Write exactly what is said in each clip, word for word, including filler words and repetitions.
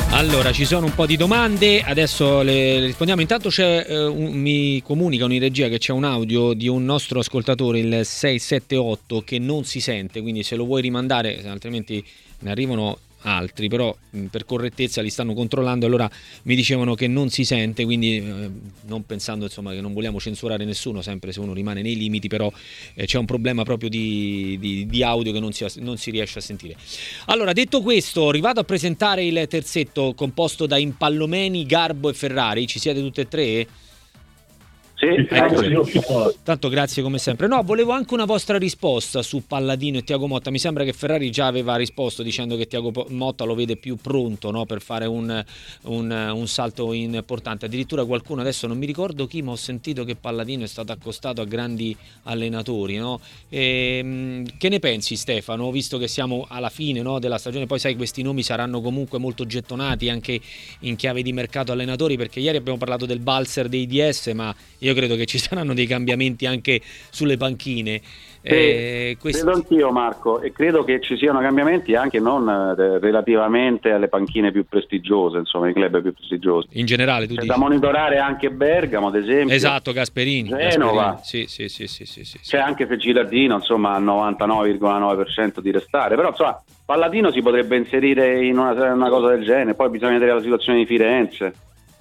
Allora, ci sono un po' di domande, adesso le, le rispondiamo. Intanto c'è eh, un, mi comunicano in regia che c'è un audio di un nostro ascoltatore, il sei sette otto, che non si sente, quindi se lo vuoi rimandare, altrimenti ne arrivano altri, però mh, per correttezza li stanno controllando. Allora mi dicevano che non si sente, quindi eh, non pensando insomma che non vogliamo censurare nessuno, sempre se uno rimane nei limiti, però eh, c'è un problema proprio di, di, di audio che non si, non si riesce a sentire. Allora, detto questo, arrivato a presentare il terzetto composto da Impallomeni, Garbo e Ferrari. Ci siete tutte e tre? Sì, ecco, tanto grazie come sempre. No, volevo anche una vostra risposta su Palladino e Thiago Motta. Mi sembra che Ferrari già aveva risposto dicendo che Thiago Motta lo vede più pronto, no, per fare un, un, un salto importante. Addirittura qualcuno, adesso non mi ricordo chi, ma ho sentito che Palladino è stato accostato a grandi allenatori, no? E, che ne pensi, Stefano, visto che siamo alla fine, no, della stagione? Poi sai, questi nomi saranno comunque molto gettonati anche in chiave di mercato allenatori, perché ieri abbiamo parlato del Balzer dei D S, ma io credo che ci saranno dei cambiamenti anche sulle panchine. Eh, questi... Credo anch'io, Marco, e credo che ci siano cambiamenti anche non eh, relativamente alle panchine più prestigiose, insomma, i club più prestigiosi. In generale, tu C'è dici? da monitorare anche Bergamo, ad esempio. Esatto, Gasperini. Genova. Gasperini. Sì, sì, sì, sì, sì, sì, C'è sì. anche se Gilardino, insomma, al novantanove virgola nove per cento di restare, però insomma, Palladino si potrebbe inserire in una, una cosa del genere, poi bisogna vedere la situazione di Firenze.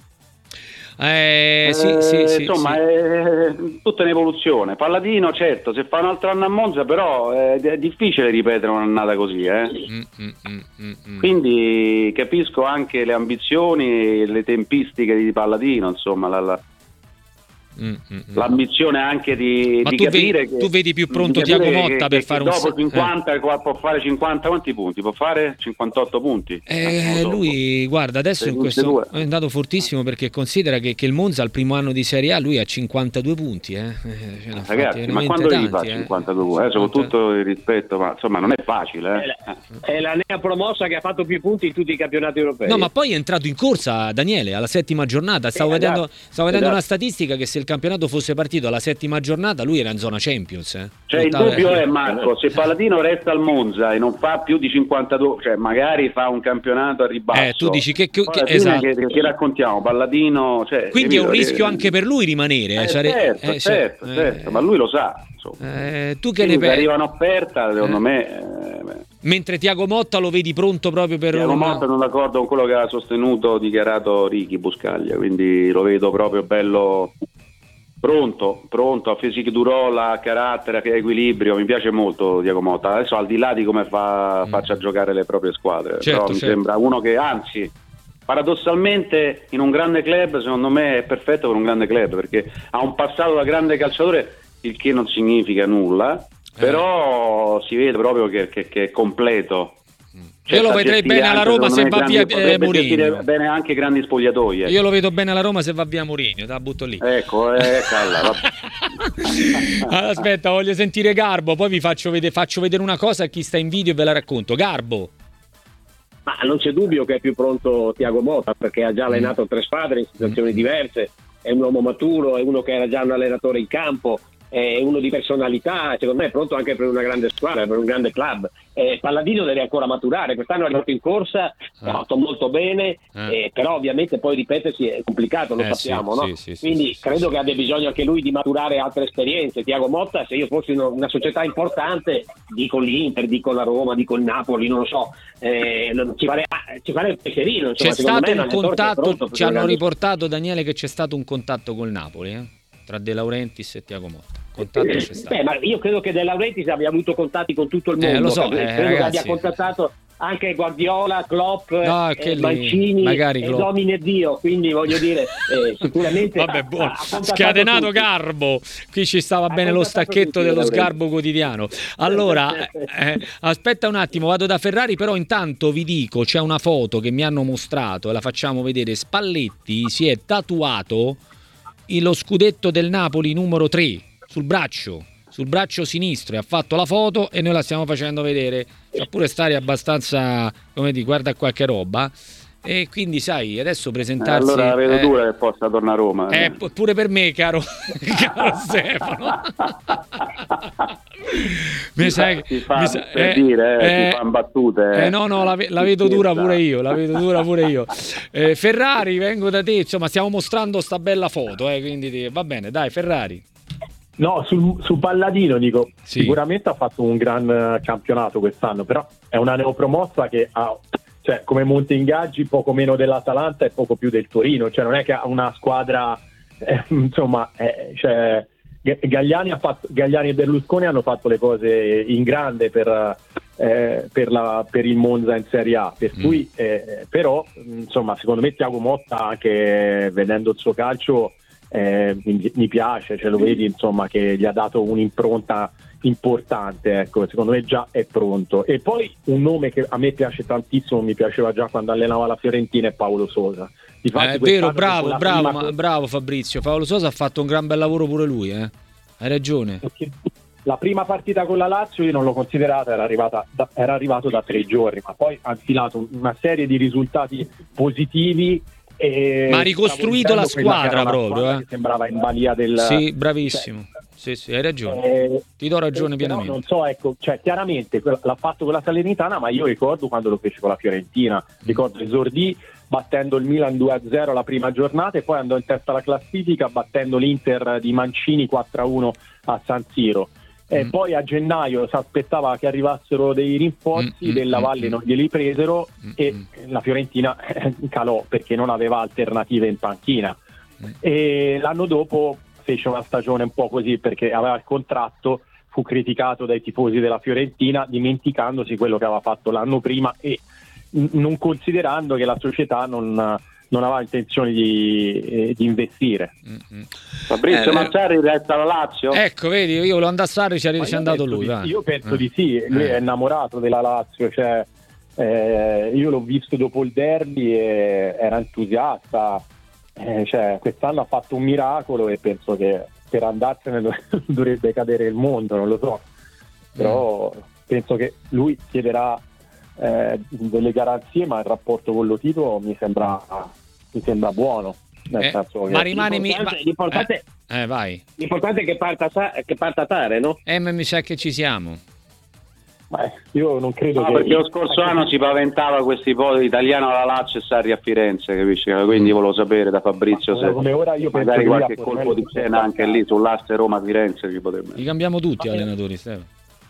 Eh, sì, eh, sì, sì, insomma sì. È tutta in evoluzione. Palladino, certo, se fa un altro anno a Monza, però è, è difficile ripetere un'annata così, eh? mm, mm, mm, mm, mm. Quindi capisco anche le ambizioni e le tempistiche di Palladino, insomma la, la, mm, mm, l'ambizione anche di, ma di tu capire vedi, che, tu vedi più pronto Thiago Motta che, per che, fare che un dopo cinquanta eh. può fare cinquanta, quanti punti? Può fare cinquantotto punti? Eh, so. Lui guarda adesso Se in questo è andato fortissimo, perché considera che, che il Monza al primo anno di Serie A lui ha cinquantadue punti, eh. Cioè, ragazzi, ma quando tanti, li fa eh. cinquantadue punti? Adesso con tutto il rispetto, ma insomma non è facile, eh. È la, è la nea promossa che ha fatto più punti in tutti i campionati europei. No, ma poi è entrato in corsa Daniele alla settima giornata. Stavo sì, vedendo, esatto, stavo vedendo esatto. una statistica che se il campionato fosse partito alla settima giornata lui era in zona Champions, eh. Cioè il dubbio è, Marco, se Palladino resta al Monza e non fa più di cinquantadue, cioè magari fa un campionato a ribasso, eh, tu dici che, che, che, esatto. che, che raccontiamo Palladino, cioè, quindi è un capito? rischio anche per lui rimanere, eh, eh, sare... certo, eh, certo, eh, certo, ma lui lo sa, eh, tu che quindi ne pensi? arriva un'offerta, secondo eh. me eh, mentre Thiago Motta lo vedi pronto proprio per Thiago una... Motta sono d'accordo con quello che ha sostenuto, dichiarato Ricky Buscaglia, quindi lo vedo proprio bello pronto, pronto, a physique du rôle, a carattere, a equilibrio. Mi piace molto Thiago Motta, adesso al di là di come fa, mm. faccia giocare le proprie squadre, certo, però mi certo. sembra uno che anzi paradossalmente in un grande club, secondo me è perfetto per un grande club, perché ha un passato da grande calciatore, il che non significa nulla, eh. però si vede proprio che, che, che è completo. Io lo vedrei bene alla Roma se va via eh, Mourinho. Bene anche grandi spogliatoi. Eh. Io lo vedo bene alla Roma se va via Mourinho, te la butto lì. Ecco, eh, calla, allora, aspetta, voglio sentire Garbo, poi vi faccio vedere, faccio vedere una cosa a chi sta in video e ve la racconto. Garbo. Ma non c'è dubbio che è più pronto Thiago Motta, perché ha già allenato mm. tre squadre in situazioni mm. diverse, è un uomo maturo, è uno che era già un allenatore in campo, è uno di personalità, secondo me è pronto anche per una grande squadra, per un grande club. Eh, Palladino deve ancora maturare, quest'anno è arrivato in corsa, ha fatto molto bene, eh. Eh, però ovviamente poi ripetersi è complicato, lo eh, sappiamo, sì, no? Sì, sì, quindi sì, credo sì, che sì. abbia bisogno anche lui di maturare altre esperienze. Thiago Motta, se io fossi una società importante, dico l'Inter, dico la Roma, dico il Napoli, non lo so, eh, ci farei ci fare il penserino, insomma. C'è stato me un contatto, ci hanno grande... riportato, Daniele, che c'è stato un contatto col Napoli, eh? Tra De Laurentiis e Thiago Motta. Contatto c'è stato. Beh, ma io credo che De Laurentiis abbia avuto contatti con tutto il mondo. Eh, lo so, credo eh, che ragazzi. abbia contattato anche Guardiola, Klopp, no, eh, lì, Mancini magari e Klopp. Domine Dio, quindi voglio dire eh, sicuramente vabbè, ha, buono. ha Scatenato tutti. Garbo, qui ci stava ha bene lo stacchetto dello sgarbo quotidiano. Allora eh, aspetta un attimo, vado da Ferrari, però intanto vi dico, c'è una foto che mi hanno mostrato e la facciamo vedere. Spalletti si è tatuato lo scudetto del Napoli numero tre sul braccio sul braccio sinistro, e ha fatto la foto e noi la stiamo facendo vedere. C'ha pure stare abbastanza, come dire, guarda qualche roba. E quindi sai, adesso presentarsi... Allora la vedo eh, dura che possa tornare a Roma. Eh, p- pure per me, caro, caro Stefano. mi sai, si fa mi sa, per eh, dire, eh, eh, si fanno battute. Eh. Eh, no, no, la, la vedo dura pure io, la vedo dura pure io. Eh, Ferrari, vengo da te, insomma, stiamo mostrando sta bella foto, eh, quindi ti- va bene, dai, Ferrari. No, sul, su Palladino dico, Sì. sicuramente ha fatto un gran eh, campionato quest'anno, però è una neopromossa che ha, cioè, come monte ingaggi poco meno dell'Atalanta e poco più del Torino, cioè non è che ha una squadra, eh, insomma, eh, cioè, Gagliani, ha fatto, Gagliani e Berlusconi hanno fatto le cose in grande per, eh, per, la, per il Monza in Serie A, per Mm. cui eh, però insomma secondo me Thiago Motta, anche vedendo il suo calcio, eh, mi, mi piace, cioè lo vedi insomma che gli ha dato un'impronta importante, ecco, secondo me già è pronto. E poi un nome che a me piace tantissimo, mi piaceva già quando allenava la Fiorentina, è Paolo Sosa. Difatti Eh, è vero, quest'anno bravo, con la bravo, prima- ma- bravo Fabrizio. Paolo Sosa ha fatto un gran bel lavoro pure lui, eh. Hai ragione. Perché la prima partita con la Lazio io non l'ho considerata, era, arrivata da, era arrivato da tre giorni, ma poi ha infilato una serie di risultati positivi. E Ma ha ricostruito la stavo dicendo quella che squadra era una proprio, squadra eh. che sembrava in balia del... Sì, bravissimo. Sì, sì, hai ragione. Eh, Ti do ragione eh, però pienamente. non so, ecco, cioè chiaramente que- l'ha fatto con la Salernitana, ma io ricordo quando lo fece con la Fiorentina, ricordo esordì battendo il Milan due a zero la prima giornata e poi andò in testa alla classifica battendo l'Inter di Mancini quattro a uno a San Siro. E Mm. poi a gennaio si aspettava che arrivassero dei rinforzi, Mm, mm, della mm, Valle mm. non glieli presero Mm, e mm. la Fiorentina calò perché non aveva alternative in panchina. Mm. E l'anno dopo fece una stagione un po' così perché aveva il contratto, fu criticato dai tifosi della Fiorentina dimenticandosi quello che aveva fatto l'anno prima e n- non considerando che la società non, non aveva intenzione di, eh, di investire. Mm-mm. Fabrizio Eh, Mazzarri resta alla Lazio? Ecco, vedi, io volevo andare a Sarri, ci Ma è io andato penso lui. di- vai. io penso Eh. di sì, lui Eh. è innamorato della Lazio, cioè, eh, io l'ho visto dopo il derby e era entusiasta, eh, cioè, quest'anno ha fatto un miracolo e penso che per andarsene dov- dovrebbe cadere il mondo, non lo so, però penso che lui chiederà eh, delle garanzie, ma il rapporto con lo titolo mi sembra, mi sembra buono, nel Eh, senso che ma rimane mi- L'importante- ma- l'importante- eh, eh, vai. L'importante è che parta, sa- che parta Tare, no? Eh, ma mi sa che ci siamo. ma io non credo No, che perché lo scorso anno si paventava questa ipotesi italiano alla Lazio e Sarri a Firenze, capisci? Quindi volevo sapere da Fabrizio se come ora io penso magari che lui qualche a colpo Formello di sia scena anche attaccato. lì sull'asse Roma-Firenze ci potrebbe. Li cambiamo tutti allenatori, Stefano.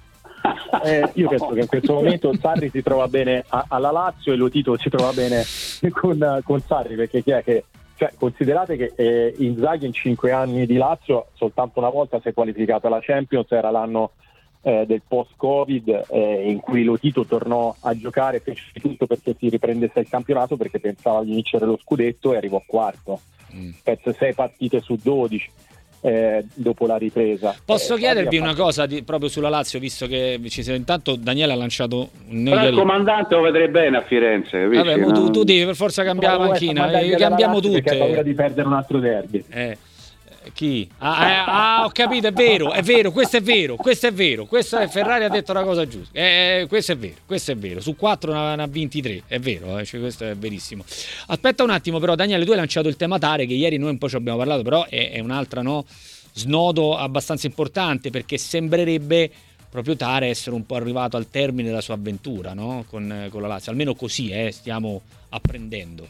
Eh, io penso che in questo momento Sarri si trova bene a- alla Lazio e Lotito si trova bene con, con Sarri, perché chi è che, cioè, considerate che eh, Inzaghi in cinque anni di Lazio soltanto una volta si è qualificato alla Champions, era l'anno eh, del post-Covid, eh, in cui Lotito tornò a giocare, fece tutto perché si riprendesse il campionato perché pensava di vincere lo scudetto e arrivò quarto, Mm. perse sei partite su dodici. Eh, dopo la ripresa. Posso Eh, chiedervi Sarri ha una fatto- cosa di- proprio sulla Lazio, visto che ci siamo. Intanto Daniele ha lanciato un Però il ieri- comandante lo vedrei bene a Firenze, capisci? Vabbè, mo tu, No? tu devi per forza cambiare la Però panchina, vuoi eh, mandare cambiamo la Lazio perché ha paura tutte. di perdere un altro derby. Eh, eh, chi? Ah, eh, ah, ho capito, è vero, è vero, questo è vero, questo è vero, questo è Ferrari ha detto una cosa giusta. Eh, questo è vero, questo è vero. Su quattro ne ha- ne ha ventitré, è vero, eh, cioè, questo è verissimo. Aspetta un attimo, però, Daniele, tu hai lanciato il tema Tare, che ieri noi un po' ci abbiamo parlato, però è, è un'altra, no? Snodo abbastanza importante, perché sembrerebbe proprio Tare essere un po' arrivato al termine della sua avventura, no? Con, con la Lazio, almeno così eh, stiamo apprendendo.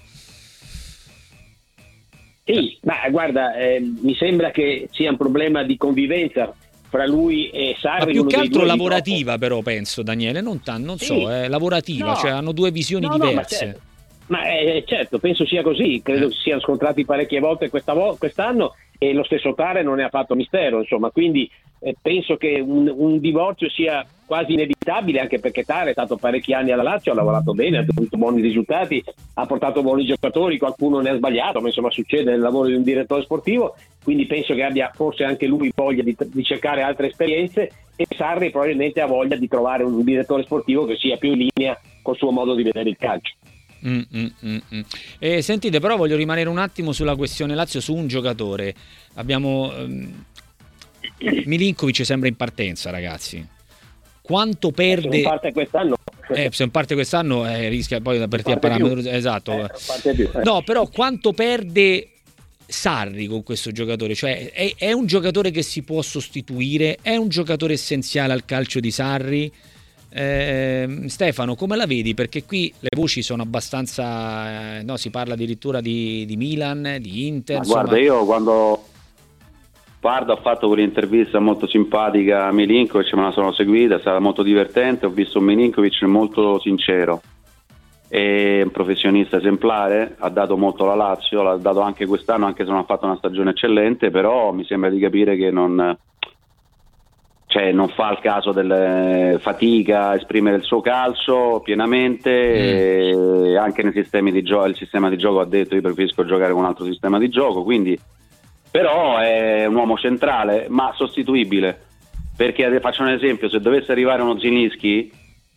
Sì, ma guarda, eh, mi sembra che sia un problema di convivenza fra lui e Sarri. Ma più uno che dei altro due di lavorativa, però penso, Daniele, non, tan- non so, Sì. eh, lavorativa, No. cioè hanno due visioni No, no, ma diverse. certo. Ma eh, certo, penso sia così, credo Eh. si siano scontrati parecchie volte questa vo- quest'anno e lo stesso Tare non ne ha fatto mistero, insomma, quindi eh, penso che un, un divorzio sia quasi inevitabile, anche perché Tare è stato parecchi anni alla Lazio, ha lavorato bene, ha ottenuto buoni risultati, ha portato buoni giocatori, qualcuno ne ha sbagliato, ma insomma succede nel lavoro di un direttore sportivo, quindi penso che abbia forse anche lui voglia di, di cercare altre esperienze e Sarri probabilmente ha voglia di trovare un direttore sportivo che sia più in linea col suo modo di vedere il calcio. Mm, mm, mm, mm. E sentite, però voglio rimanere un attimo sulla questione Lazio, su un giocatore. Abbiamo ehm, Milinkovic sembra in partenza, ragazzi. Quanto Se non perde? parte quest'anno Eh, se non parte quest'anno eh, rischia poi da partire a parametro esatto. Eh, parte più, eh. No, però quanto perde Sarri con questo giocatore? Cioè è, è un giocatore che si può sostituire? È un giocatore essenziale al calcio di Sarri? Eh, Stefano, come la vedi? Perché qui le voci sono abbastanza eh, no, si parla addirittura di, di Milan, di Inter. Ma guarda, io quando Guarda, ho fatto quell'intervista molto simpatica a Milinkovic, me la sono seguita, è stata molto divertente, ho visto un Milinkovic molto sincero, è un professionista esemplare, ha dato molto alla Lazio, l'ha dato anche quest'anno, anche se non ha fatto una stagione eccellente, però mi sembra di capire che non, cioè, non fa il caso del fatica a esprimere il suo calcio pienamente, mm. e anche nei sistemi di gioco, il sistema di gioco ha detto io preferisco giocare con un altro sistema di gioco, quindi però è un uomo centrale ma sostituibile, perché faccio un esempio, se dovesse arrivare uno Zilinski,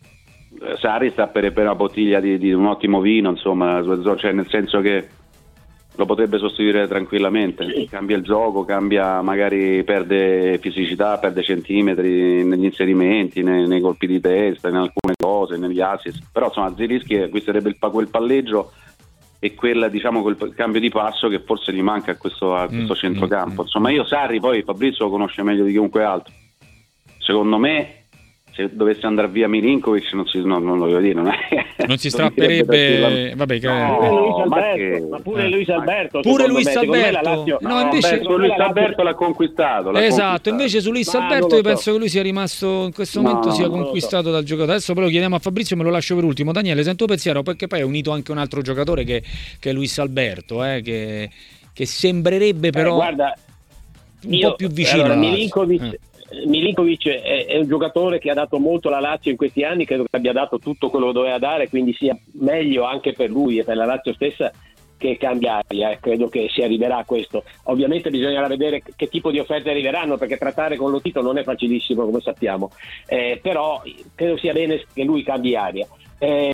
Sarri sta per, per una bottiglia di, di un ottimo vino, insomma, cioè nel senso che lo potrebbe sostituire tranquillamente, cambia il gioco, cambia, magari perde fisicità, perde centimetri negli inserimenti, nei, nei colpi di testa, in alcune cose, negli assist, però insomma Zilinski acquisterebbe il, quel palleggio e quel, diciamo, quel cambio di passo che forse gli manca a questo, a questo mm, centrocampo. Mm, insomma, io Sarri poi Fabrizio lo conosce meglio di chiunque altro. Secondo me, se dovesse andare via Milinkovic, non, si, no, non lo voglio dire, non, è, non si strapperebbe. Vabbè, che... no, pure Luis Alberto, ma, che... ma pure Luis Alberto, pure Luis me, Alberto. Lazio... no, no, invece beh, Luis Alberto l'ha conquistato. L'ha esatto, conquistato. Invece su Luis ma Alberto io so. penso che lui sia rimasto in questo momento no, sia no, conquistato so. dal giocatore. Adesso però lo chiediamo a Fabrizio, me lo lascio per ultimo. Daniele, sento pensiero, perché poi è unito anche un altro giocatore che, che è Luis Alberto, eh, che, che sembrerebbe però eh, guarda, un io, po' più vicino. Allora, Milinkovic eh. Milinkovic è, è un giocatore che ha dato molto alla Lazio in questi anni, credo che abbia dato tutto quello che doveva dare, quindi sia meglio anche per lui e per la Lazio stessa che cambia aria, eh. credo che si arriverà a questo. Ovviamente bisognerà vedere che tipo di offerte arriveranno, perché trattare con Lotito non è facilissimo, come sappiamo, eh, però credo sia bene che lui cambi aria. Eh,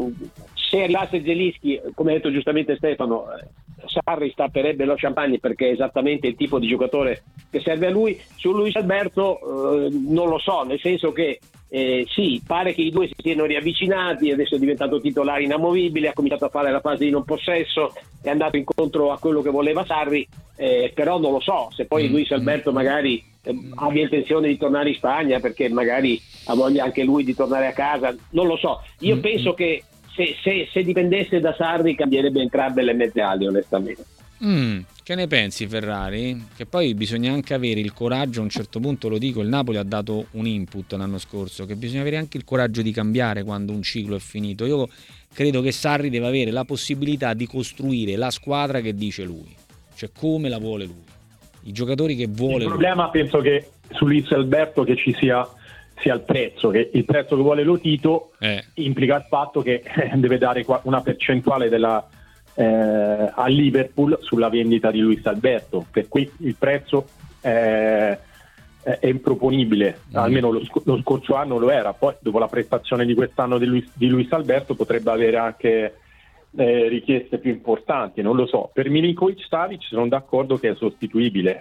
se arrivasse Zilinski, come ha detto giustamente Stefano, Sarri stapperebbe lo champagne, perché è esattamente il tipo di giocatore che serve a lui. Su Luis Alberto eh, non lo so, nel senso che eh, sì, pare che i due si siano riavvicinati, adesso è diventato titolare inamovibile, ha cominciato a fare la fase di non possesso, è andato incontro a quello che voleva Sarri, eh, però non lo so se poi Luis Alberto magari eh, abbia intenzione di tornare in Spagna, perché magari ha voglia anche lui di tornare a casa, non lo so. Io penso che Se, se, se dipendesse da Sarri cambierebbe entrambe le mezze ali, onestamente. Mm, che ne pensi, Ferrari? Che poi bisogna anche avere il coraggio, a un certo punto lo dico, il Napoli ha dato un input l'anno scorso, che bisogna avere anche il coraggio di cambiare quando un ciclo è finito. Io credo che Sarri deve avere la possibilità di costruire la squadra che dice lui, cioè come la vuole lui, i giocatori che vuole lui. Il problema penso che su Luis Alberto che ci sia sia il prezzo, che il prezzo che vuole Lotito eh. implica il fatto che deve dare una percentuale della, eh, a Liverpool sulla vendita di Luis Alberto, per cui il prezzo è, è improponibile, mm. almeno lo, lo scorso anno lo era, poi dopo la prestazione di quest'anno di Luis, di Luis Alberto potrebbe avere anche eh, richieste più importanti, non lo so. Per Milinkovic-Savic sono d'accordo che è sostituibile.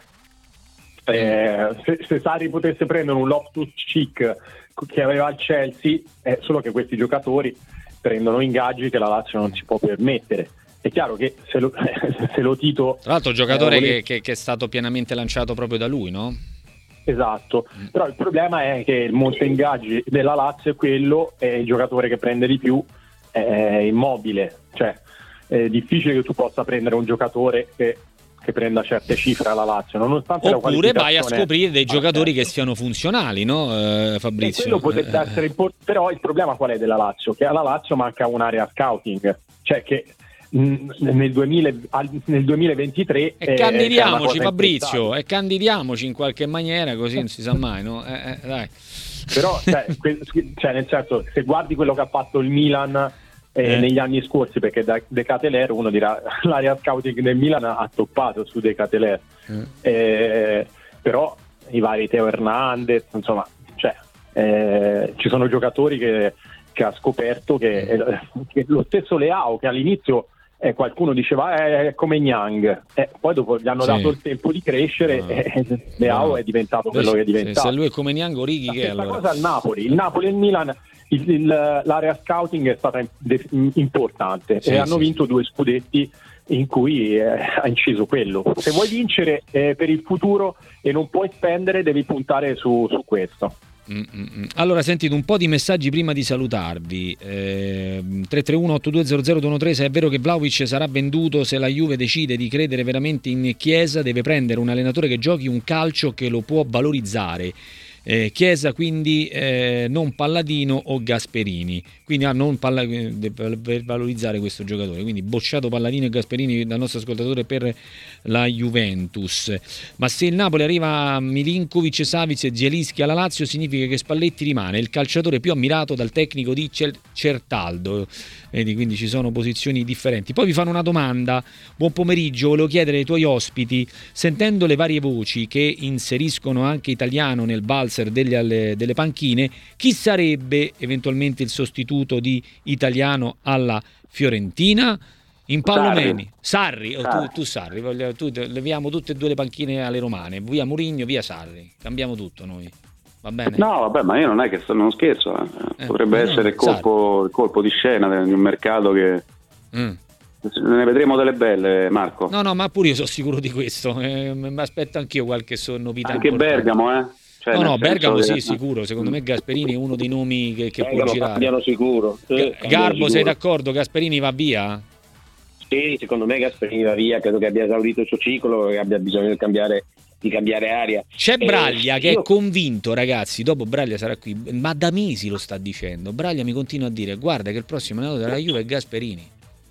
Eh, se, se Sarri potesse prendere un Loftus-Cheek che aveva il Chelsea, è solo che questi giocatori prendono ingaggi che la Lazio non si può permettere. È chiaro che se lo, se lo Tito, tra l'altro giocatore eh, volesse... che, che, che è stato pienamente lanciato proprio da lui, no? Esatto, mm. però il problema è che il monte ingaggi della Lazio è quello, e il giocatore che prende di più è Immobile, cioè è difficile che tu possa prendere un giocatore che che prenda certe cifre alla Lazio, nonostante oppure la vai a scoprire dei giocatori che siano funzionali, no, eh, Fabrizio? E quello potrebbe eh. essere import- però il problema qual è della Lazio? Che alla Lazio manca un'area scouting, cioè che mh, nel, duemila, nel duemilaventitré e candidiamoci, Fabrizio, e candidiamoci in qualche maniera, così non si sa mai, no? Eh, eh, dai. Però cioè, que- cioè nel senso, se guardi quello che ha fatto il Milan Eh, eh. negli anni scorsi, perché da De Ketelaere uno dirà l'area scouting del Milan ha toppato su De Ketelaere, eh. eh, però i vari Teo Hernandez, insomma, cioè, eh, ci sono giocatori che, che ha scoperto che, eh, che lo stesso Leao, che all'inizio eh, qualcuno diceva eh, è come Niang, eh, poi dopo gli hanno sì. dato il tempo di crescere no. e Leao no. è diventato quello che è diventato. Se lui è come Niang, Orighi che è allora cosa al Napoli, il Napoli e il Milan il, il, l'area scouting è stata importante sì, e sì, hanno vinto sì. due scudetti in cui eh, ha inciso quello. Se vuoi vincere eh, per il futuro e non puoi spendere, devi puntare su, su questo. Mm-mm. Allora sentite un po' di messaggi prima di salutarvi. eh, tre tre uno otto due zero zero due uno tre, se è vero che Vlahovic sarà venduto, se la Juve decide di credere veramente in Chiesa deve prendere un allenatore che giochi un calcio che lo può valorizzare. Eh, Chiesa quindi eh, non Palladino o Gasperini, quindi ah, non Palla- per valorizzare questo giocatore, quindi bocciato Palladino e Gasperini dal nostro ascoltatore per la Juventus. Ma se il Napoli arriva Milinkovic, Savic e Zielinski alla Lazio, significa che Spalletti rimane il calciatore più ammirato dal tecnico di Cer- Certaldo. Vedi, quindi ci sono posizioni differenti. Poi vi fanno una domanda. Buon pomeriggio, volevo chiedere ai tuoi ospiti, sentendo le varie voci che inseriscono anche italiano nel valzer delle, delle panchine, chi sarebbe eventualmente il sostituto di italiano alla Fiorentina? In Pallomeni, Sarri, Sarri. Oh, tu, tu Sarri, voglio, tu, leviamo tutte e due le panchine alle romane, via Mourinho, via Sarri, cambiamo tutto noi. Va bene? No, vabbè, ma io non è che sto, non scherzo, eh. potrebbe eh, essere il colpo, il colpo di scena di un mercato che mm. ne vedremo delle belle, Marco. No, no, ma pure io sono sicuro di novità, eh, mi aspetto anch'io qualche novità. Anche importante. Bergamo, eh? Cioè, no, no, Bergamo che... sì, sicuro. Secondo me Gasperini è uno dei nomi che, che può girare. Cambiano sicuro. Sì, G- Garbo, sicuro. Sei d'accordo? Gasperini va via? Sì, secondo me Gasperini va via, credo che abbia esaurito il suo ciclo e abbia bisogno di cambiare di cambiare aria. C'è Braglia eh, che io... è convinto, ragazzi, dopo Braglia sarà qui, ma da mesi lo sta dicendo. Braglia mi continua a dire guarda che il prossimo allenatore della Juve è Gasperini.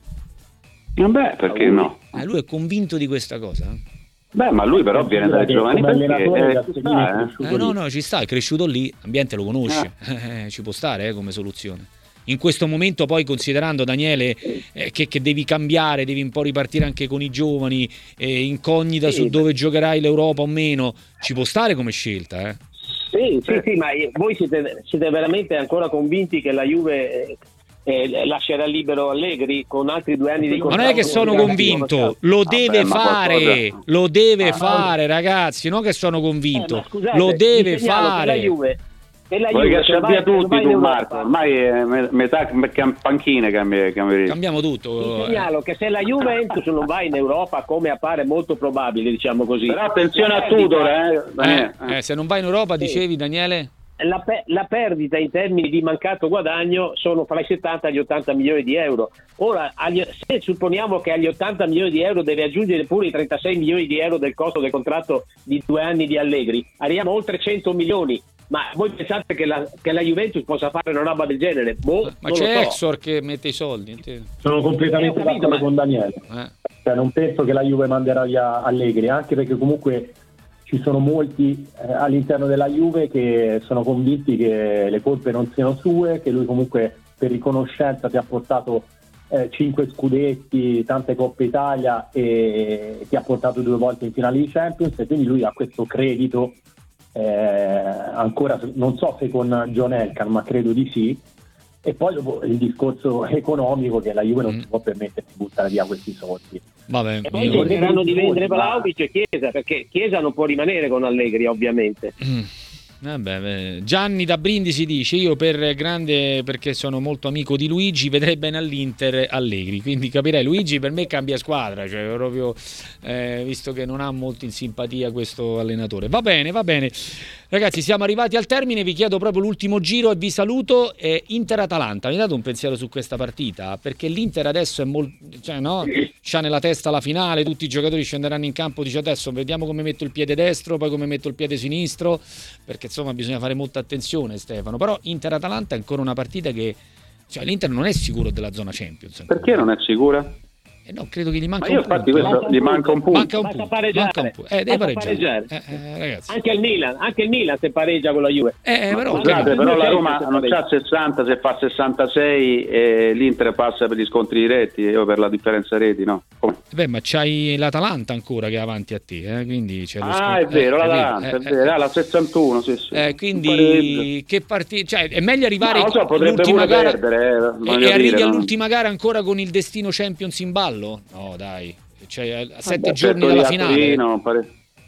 Vabbè, perché no? Eh, lui è convinto di questa cosa? Beh, ma lui però viene dai giovani perché eh, ci sta, eh? Eh, no, no, ci sta, è cresciuto lì, l'ambiente lo conosce, eh. Eh, ci può stare eh, come soluzione. In questo momento poi, considerando Daniele eh, che, che devi cambiare, devi un po' ripartire anche con i giovani, eh, incognita sì, su dove giocherai l'Europa o meno, ci può stare come scelta, eh? Sì, sì, sì, ma voi siete, siete veramente ancora convinti che la Juve eh, lascerà libero Allegri con altri due anni di contratto? Non è che sono convinto, lo deve Vabbè, fare, qualcosa... lo deve ah, fare, ragazzi, non che sono convinto, eh, scusate, lo deve fare. La Juve Vuoi che ci abbia tutti tu, Marco? Ormai è metà panchine cambia, cambia. Cambiamo tutto. Ti segnalo che se la Juventus non va in Europa, come appare molto probabile, diciamo così. Però attenzione a Tudor, eh. Eh, eh, se non va in Europa, dicevi, Daniele? La, pe- la perdita in termini di mancato guadagno sono fra i settanta e gli ottanta milioni di euro. Ora, agli, se supponiamo che agli ottanta milioni di euro deve aggiungere pure i trentasei milioni di euro del costo del contratto di due anni di Allegri, arriviamo a oltre cento milioni. Ma voi pensate che la, che la Juventus possa fare una roba del genere? Boh, ma c'è so. Exor che mette i soldi. Sono completamente eh, d'accordo ma... con Daniele. Eh. Cioè, non penso che la Juve manderà via Allegri, anche perché comunque ci sono molti eh, all'interno della Juve che sono convinti che le colpe non siano sue, che lui comunque per riconoscenza ti ha portato eh, cinque scudetti, tante Coppe Italia e ti ha portato due volte in finale di Champions, e quindi lui ha questo credito. Eh, ancora non so se con John Elkann, ma credo di sì. E poi dopo il discorso economico, che la Juve non mm. si può permettere di buttare via questi soldi. Vabbè, e poi cercheranno di vendere Vlahovic e Chiesa, perché Chiesa non può rimanere con Allegri, ovviamente. Mm. Vabbè, Gianni da Brindisi dice: io per grande, perché sono molto amico di Luigi, vedrei bene all'Inter Allegri, quindi capirai, Luigi per me cambia squadra, cioè proprio eh, visto che non ha molto in simpatia questo allenatore. Va bene, va bene ragazzi, siamo arrivati al termine, vi chiedo proprio l'ultimo giro e vi saluto. eh, Inter-Atalanta, mi date un pensiero su questa partita? Perché l'Inter adesso è molto, cioè no, c'ha nella testa la finale, tutti i giocatori scenderanno in campo, dice adesso vediamo come metto il piede destro, poi come metto il piede sinistro, perché insomma bisogna fare molta attenzione, Stefano. Però Inter-Atalanta è ancora una partita che, cioè, l'Inter non è sicuro della zona Champions ancora. Perché non è sicura? Eh no, credo che gli manca Ma io un punto. infatti questo gli manca un punto. Manca un punto. Manca un punto. Eh, deve pareggiare. pareggiare. Eh, eh, ragazzi. Anche il Milan, anche il Milan se pareggia con la Juve. Eh, eh, però, scusate, però la Roma non c'ha sessanta, se fa sessantasei e l'Inter passa per gli scontri diretti, io per la differenza reti, no? Come? Beh, ma c'hai l'Atalanta ancora che è avanti a te, eh? Quindi c'è lo Ah, scont- è vero, eh, l'Atalanta, eh, è vero, eh, eh, la sessantuno, sì, sì. Eh, quindi che partita, cioè è meglio arrivare no, so, all'ultima gara perdere, eh, e, e arrivi dire, all'ultima no? gara ancora con il destino Champions in ballo? No, dai. Cioè, a sette Vabbè, giorni dalla finale. Torino, pare...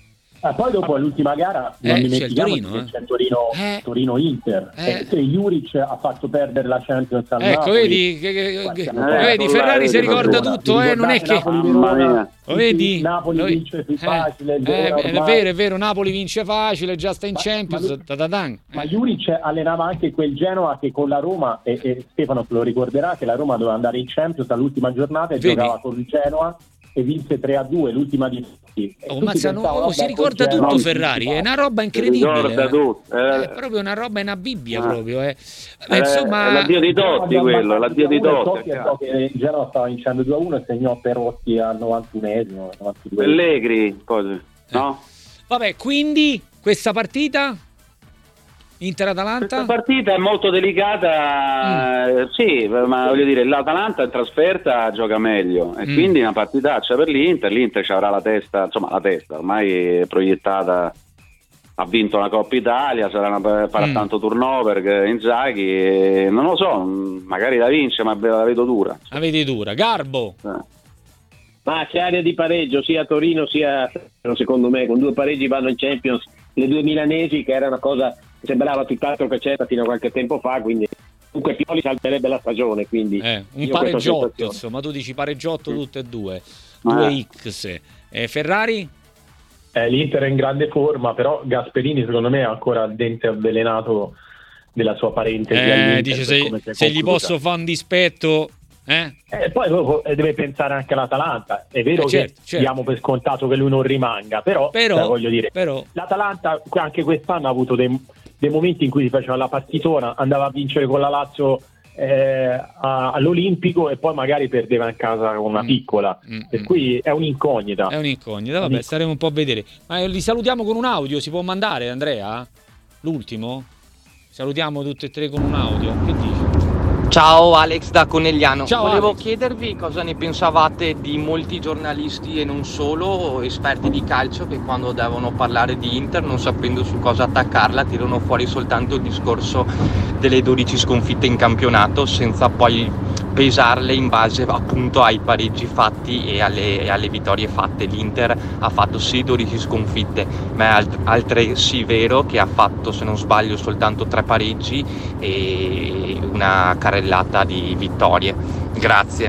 Ah, poi dopo l'ultima gara eh, non c'è dimentichiamo il Torino, che eh. c'è Torino, eh. Torino-Inter eh. e Juric ha fatto perdere la Champions al ecco, Napoli. vedi, che, che, che, Eh, vedi Ferrari si ricorda tutto, eh, non è che Napoli-Verona, lo vedi? Napoli Lo- vince più facile, eh, eh, ormai. è vero, è vero, Napoli vince facile, già sta in Ma- Champions, ma- ta-ta-tan. Ma Eh. Juric allenava anche quel Genoa che con la Roma, e, e Stefano lo ricorderà, che la Roma doveva andare in Champions all'ultima giornata e Vedi? giocava con il Genoa e vinse tre a due l'ultima di tutti. E Oh, tutti mazza, no, pensavano, oh, vabbè, si ricorda col Genoa tutto non Ferrari, si è fa. una roba Si incredibile. ricorda eh. tutto. Eh, È proprio una roba, è una Bibbia Ah. proprio. Eh. Beh, eh, insomma, è l'addio di Totti quello, l'addio di Totti. Totti e poi che il Genoa stava vincendo due a uno e segnò Perotti al novantunesimo, novantadue. Pellegrini, poi, no? vabbè, quindi questa partita Inter-Atalanta? Questa partita è molto delicata, mm. eh, sì, ma voglio dire, l'Atalanta in trasferta gioca meglio e mm. quindi una partitaccia per l'Inter, l'Inter ci avrà la testa, insomma la testa ormai è proiettata, ha vinto la Coppa Italia, sarà una, farà mm. tanto turnover Inzaghi, e non lo so, magari la vince, ma la vedo dura. La vedi dura, Garbo? Eh. Ma c'è area di pareggio sia a Torino sia secondo me, con due pareggi vanno in Champions, le due milanesi, che era una cosa che sembrava tutt'altro che certa fino a qualche tempo fa, quindi comunque Pioli salterebbe la stagione, quindi Eh, un io questa pareggiotto, sensazione. insomma, tu dici pareggiotto Mm. tutte e due, Ah. due X. Eh, Ferrari? Eh, L'Inter è in grande forma, però Gasperini secondo me è ancora al dente avvelenato della sua parente. Eh, dice se, se gli posso fare un dispetto... Eh? E poi dopo eh, deve pensare anche all'Atalanta. È vero Eh, certo, che certo. diamo per scontato che lui non rimanga, però, Però, cioè, voglio dire, però l'Atalanta anche quest'anno ha avuto dei, dei momenti in cui si faceva la partitona, andava a vincere con la Lazio eh, a- all'Olimpico e poi magari perdeva in casa con una Mm. piccola. Mm, Per mm. cui è un'incognita. è un'incognita, vabbè, Un'incognita. staremo un po' a vedere. Ma eh, li salutiamo con un audio, si può mandare, Andrea? L'ultimo? Salutiamo tutti e tre con un audio, che dici? Ciao Alex da Conegliano. Ciao, Volevo Alex. chiedervi cosa ne pensavate di molti giornalisti e non solo, esperti di calcio, che quando devono parlare di Inter, non sapendo su cosa attaccarla, tirano fuori soltanto il discorso delle dodici sconfitte in campionato, senza poi pesarle in base appunto ai pareggi fatti e alle, e alle vittorie fatte. L'Inter ha fatto sì dodici sconfitte, ma è alt- altresì vero che ha fatto, se non sbaglio, soltanto tre pareggi e una carrellata di vittorie. Grazie.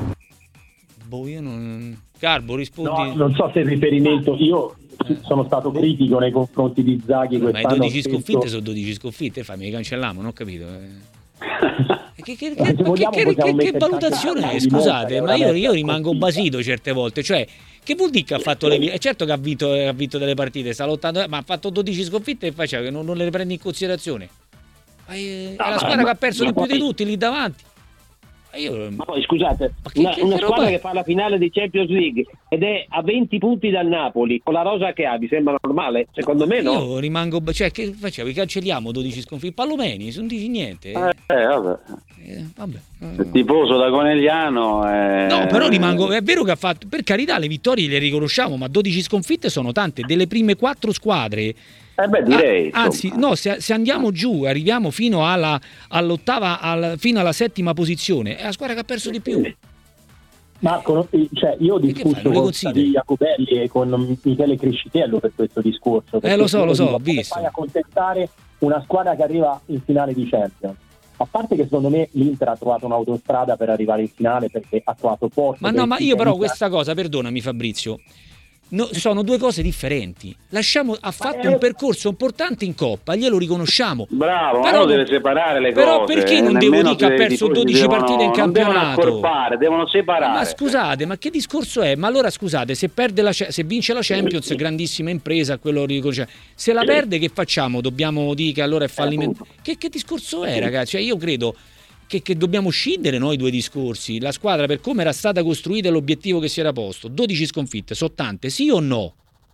Boh, io non... Garbo, rispondi... No, non so se il riferimento, io sono stato critico nei confronti di Zaghi Ma i quest'anno. dodici spesso- sconfitte sono dodici sconfitte, fammi li cancelliamo, non ho capito. eh. Che, che, Se che, che, vogliamo che, possiamo che, che metterci valutazione anche è? la Scusate, dimora, ma io, veramente io rimango sconfitta. basito certe volte. Cioè, che vuol dire che ha fatto le è certo che ha vinto, ha vinto delle partite, sta lottando, ma ha fatto dodici sconfitte e faceva che non, non le prendi in considerazione. Ma è, è No, la ma- squadra che ha perso ma di più poi- di tutti lì davanti. Ma io Ma poi scusate, Ma che- una, che- una che squadra roba è? che fa la finale di Champions League ed è a venti punti dal Napoli, con la rosa che ha, vi sembra normale? Secondo me no. Io rimango, cioè che facevo? Cancelliamo dodici sconfitte. Palomeni, non dici niente. Eh, eh, vabbè. Eh, vabbè. Il tifoso da Conegliano è... No, però rimango. È vero che ha fatto. Per carità, le vittorie le riconosciamo, ma dodici sconfitte sono tante. Delle prime quattro squadre. Eh beh, direi. Ah, anzi, insomma. no, se, se andiamo giù, arriviamo fino alla all'ottava, al, fino alla settima posizione. È la squadra che ha perso di più. Marco, no, eh, cioè io ho E che fai, discusso non le con consideri? Stati Jacobelli e con Michele Crescitello per questo discorso. Eh, lo so, lo so, ho Come visto. fai a contestare una squadra che arriva in finale di Champions? A parte che secondo me l'Inter ha trovato un'autostrada per arrivare in finale perché ha trovato Porto. Ma no, ma io però Benfica- questa cosa, perdonami Fabrizio, no, sono due cose differenti. Lasciamo, ha fatto Eh, un percorso importante in Coppa, glielo riconosciamo. Bravo, Però- ma uno deve separare le però cose. perché non devo nemmeno dire che ha se i perso tifosi dodici devono- partite in non devono campionato? accorpare, devono separare. Ma scusate, ma che discorso è? Ma allora scusate, se perde la se vince la Champions, grandissima impresa, quello riconosce. Se la perde, che facciamo? Dobbiamo dire che allora è fallimento. Che, che discorso è, ragazzi? Cioè, io credo che, che dobbiamo scindere noi due discorsi. La squadra, per come era stata costruita e l'obiettivo che si era posto, dodici sconfitte, sono tante, sì o no?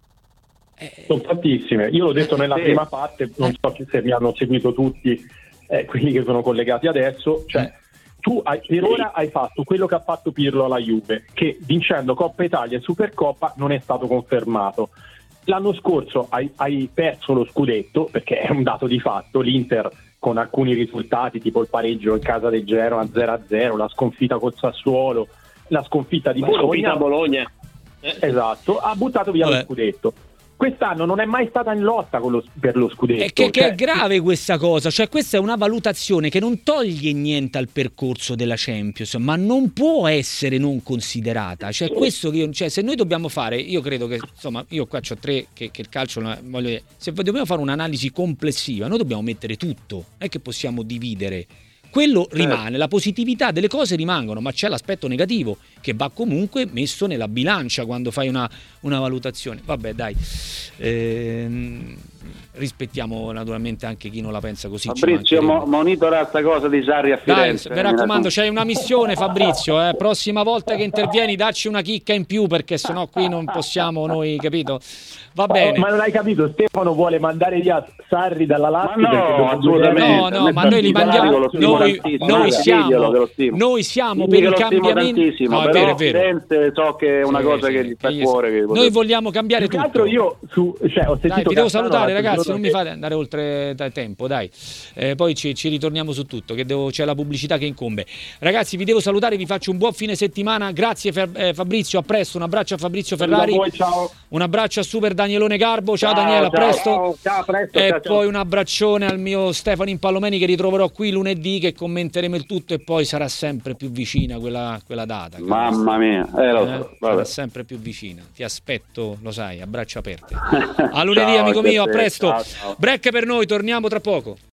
Eh, Sono tantissime. Io l'ho detto nella Sì. prima parte, non so se mi hanno seguito tutti eh, quelli che sono collegati adesso. Cioè, tu hai, per ora hai fatto quello che ha fatto Pirlo alla Juve, che vincendo Coppa Italia e Supercoppa non è stato confermato. L'anno scorso hai, hai perso lo scudetto, perché è un dato di fatto. L'Inter con alcuni risultati, tipo il pareggio in casa del Genoa zero a zero, la sconfitta col Sassuolo, la sconfitta di Ma sconfitta Bologna. a Bologna. Esatto, ha buttato via Vabbè. lo scudetto. quest'anno non è mai stata in lotta con lo, per lo scudetto. È che, cioè, che è grave questa cosa, cioè questa è una valutazione che non toglie niente al percorso della Champions, ma non può essere non considerata. Cioè questo che io, cioè, se noi dobbiamo fare, io credo che insomma, io qua c'ho tre che, che il calcio voglio dire, se dobbiamo fare un'analisi complessiva, noi dobbiamo mettere tutto, non è che possiamo dividere. Quello rimane, la positività delle cose rimangono, ma c'è l'aspetto negativo che va comunque messo nella bilancia quando fai una, una valutazione. Vabbè, dai, ehm, rispettiamo naturalmente anche chi non la pensa così. Fabrizio, mo- monitora sta cosa di Sarri a Firenze. Dai, mi raccomando, c'hai una missione, Fabrizio, eh? Prossima volta che intervieni dacci una chicca in più, perché sennò qui non possiamo noi, capito? Va bene. Ma non hai capito, Stefano vuole mandare via Sarri dalla Lazio? Ma no, assolutamente. No, no, ma noi li mandiamo, noi, noi siamo, noi siamo per il cambiamento. No, è vero, è vero. Firenze so che è una sì, cosa sì, che gli sta a cuore. Che noi vogliamo cambiare tutto. Tra l'altro io su, cioè, ho sentito dai, vi devo salutare ragazzi, non che... mi fate andare oltre dal tempo, dai. Eh, poi ci, ci ritorniamo su tutto, che devo, c'è la pubblicità che incombe. Ragazzi, vi devo salutare, vi faccio un buon fine settimana. Grazie Fabrizio, a presto, un abbraccio a Fabrizio Ferrari. Voi, ciao. Un abbraccio a Super Danielone Garbo. Ciao, ciao Daniele, a ciao, presto. Ciao, ciao, a presto. E ciao, poi ciao. un abbraccione al mio Stefano Impallomeni, che ritroverò qui lunedì, che commenteremo il tutto e poi sarà sempre più vicina quella, quella data. Mamma mia, eh, lo so, eh, sarà sempre più vicina. Ti aspetto, lo sai, a braccia aperte. A lunedì, ciao, amico mio, a presto. Ciao, ciao. Break per noi, torniamo tra poco.